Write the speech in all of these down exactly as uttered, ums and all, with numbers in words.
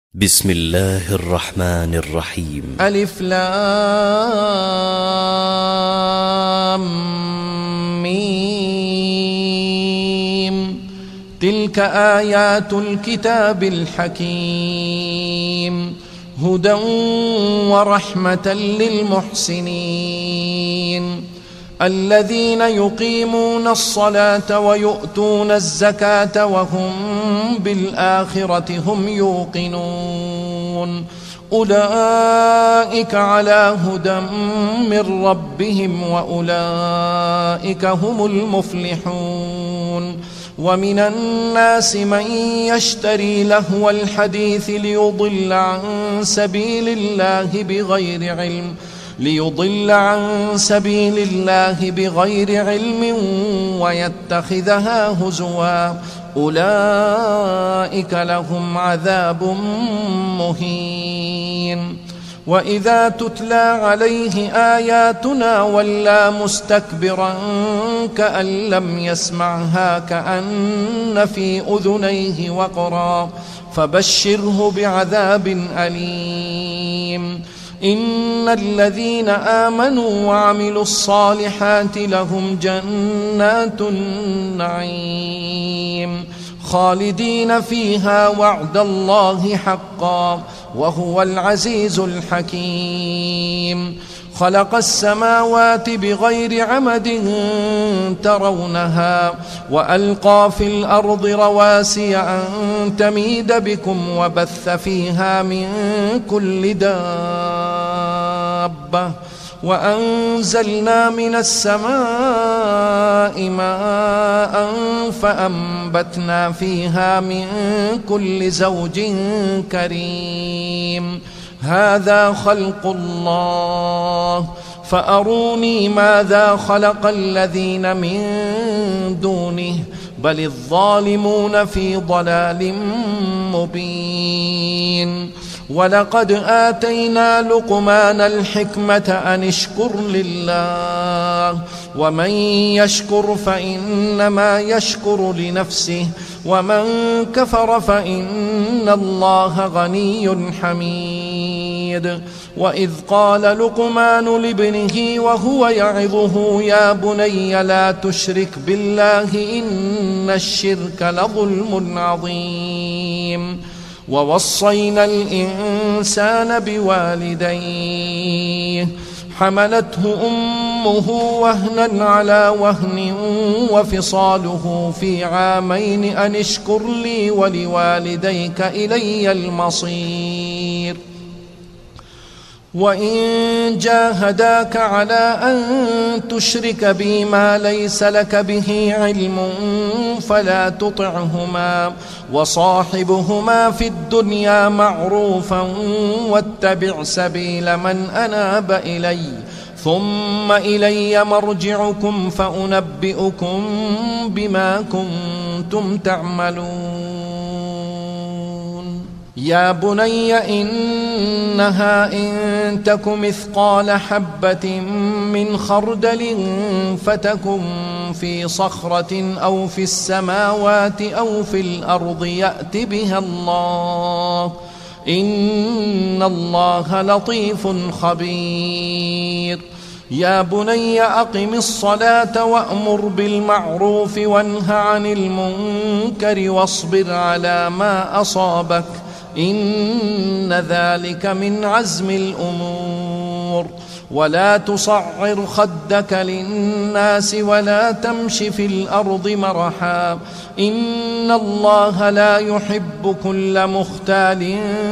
بسم الله الرحمن الرحيم. ألف لام ميم. تلك آيات الكتاب الحكيم هدى ورحمة للمحسنين الذين يقيمون الصلاة ويؤتون الزكاة وهم بالآخرة هم يوقنون أولئك على هدى من ربهم وأولئك هم المفلحون. ومن الناس من يشتري لهو الحديث ليضل عن سبيل الله بغير علم ليضل عن سبيل الله بغير علم ويتخذها هزوا أولئك لهم عذاب مهين. وإذا تتلى عليه آياتنا ولى مستكبرا كأن لم يسمعها كأن في أذنيه وقرا فبشره بعذاب أليم. إن الذين آمنوا وعملوا الصالحات لهم جنات النعيم خالدين فيها وعد الله حقا وهو العزيز الحكيم. خلق السماوات بغير عمد ترونها وألقى في الأرض رواسي أن تميد بكم وبث فيها من كل دابة وأنزلنا من السماء ماء فأنبتنا فيها من كل زوج كريم. هذا خلق الله فأروني ماذا خلق الذين من دونه بل الظالمون في ضلال مبين. ولقد آتينا لقمان الحكمة أن اشكر لله ومن يشكر فإنما يشكر لنفسه ومن كفر فإن الله غني حميد. وإذ قال لقمان لابنه وهو يعظه يا بني لا تشرك بالله إن الشرك لظلم عظيم. ووصينا الإنسان بوالديه حملته أمه وهنا على وهن وفصاله في عامين أن اشكر لي ولوالديك إلي المصير. وإن جاهداك على أن تشرك بي ما ليس لك به علم فلا تطعهما وصاحبهما في الدنيا معروفا واتبع سبيل من أناب إلي ثم إلي مرجعكم فأنبئكم بما كنتم تعملون. يا بني إنها إن تك مثقال حبة من خردل فتكن في صخرة أو في السماوات أو في الأرض يأت بها الله إن الله لطيف خبير. يا بني أقم الصلاة وأمر بالمعروف وانه عن المنكر واصبر على ما أصابك إن ذلك من عزم الأمور. ولا تصعر خدك للناس ولا تمش في الأرض مرحا إن الله لا يحب كل مختال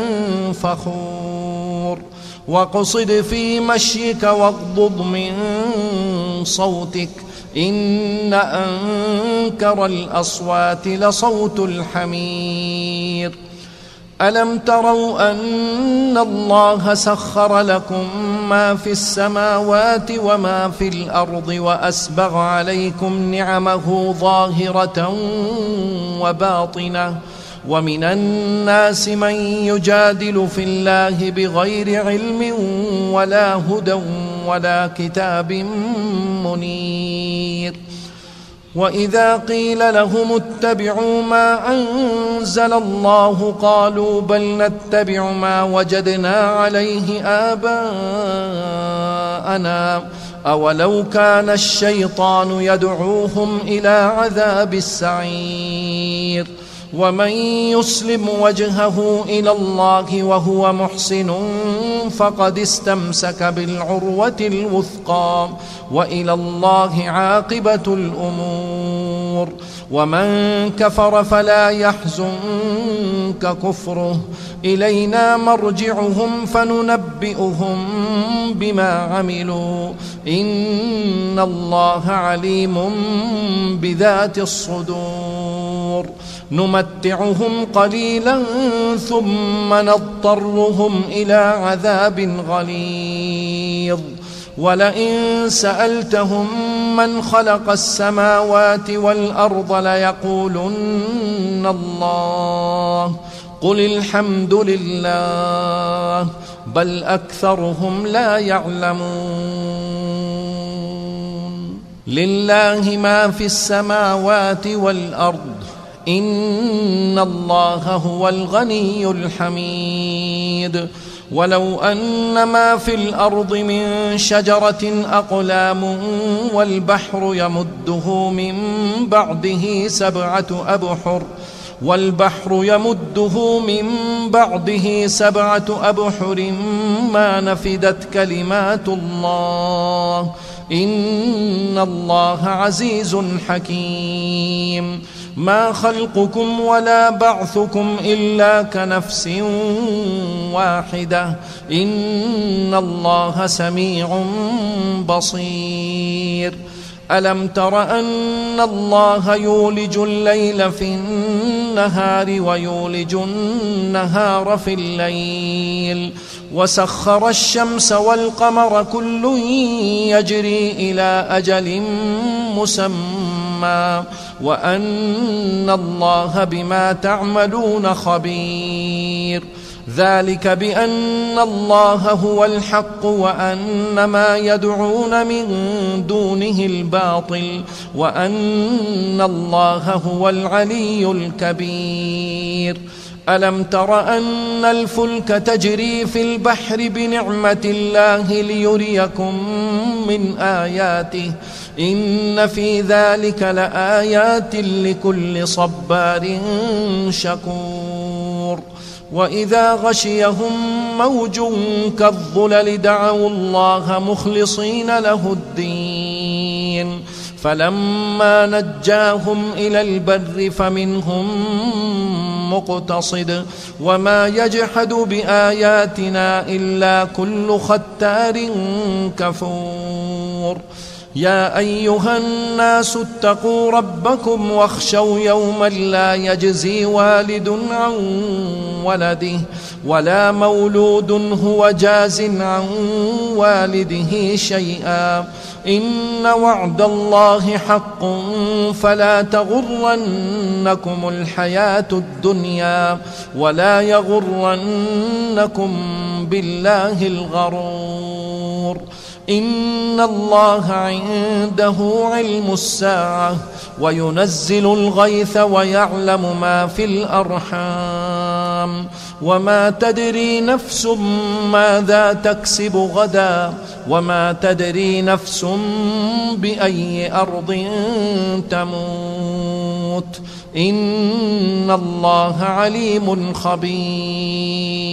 فخور. واقصد في مشيك واغضض من صوتك إن أنكر الأصوات لصوت الحمير. ألم تروا أن الله سخر لكم ما في السماوات وما في الأرض وأسبغ عليكم نعمه ظاهرة وباطنة ومن الناس من يجادل في الله بغير علم ولا هدى ولا كتاب منير. وإذا قيل لهم اتبعوا ما أنزل الله قالوا بل نتبع ما وجدنا عليه آباءنا أولو كان الشيطان يدعوهم إلى عذاب السعير ومن يسلم وجهه إلى الله وهو محسن فقد استمسك بالعروة الوثقى وإلى الله عاقبة الأمور ومن كفر فلا يحزنك كفره إلينا مرجعهم فننبئهم بما عملوا إن الله عليم بذات الصدور نمتعهم قليلا ثم نضطرهم إلى عذاب غليظ ولئن سألتهم من خلق السماوات والأرض ليقولن الله قل الحمد لله بل أكثرهم لا يعلمون لله ما في السماوات والأرض إن الله هو الغني الحميد ولو أن ما في الأرض من شجرة أقلام والبحر يمده من بعده سبعة أبحر والبحر يمده من بعده سبعة أبحر ما نفدت كلمات الله إن الله عزيز حكيم ما خلقكم ولا بعثكم إلا كنفس واحدة إن الله سميع بصير ألم تر أن الله يولج الليل في النهار ويولج النهار في الليل وسخر الشمس والقمر كل يجري إلى أجل مسمى وأن الله بما تعملون خبير ذلك بأن الله هو الحق وأن ما يدعون من دونه الباطل وأن الله هو العلي الكبير ألم تر أن الفلك تجري في البحر بنعمة الله ليريكم من آياته إن في ذلك لآيات لكل صبار شكور وإذا غشيهم موج كالظلل دعوا الله مخلصين له الدين فلما نجاهم إلى البر فمنهم مقتصد وما يجحد بآياتنا إلا كل ختار كفور يا أيها الناس اتقوا ربكم واخشوا يوما لا يجزي والد عن ولده ولا مولود هو جاز عن والده شيئا إن وعد الله حق فلا تغرنكم الحياة الدنيا ولا يغرنكم بالله الغرور إن الله عنده علم الساعة وينزل الغيث ويعلم ما في الأرحام وما تدري نفس ماذا تكسب غدا وما تدري نفس بأي أرض تموت إن الله عليم خبير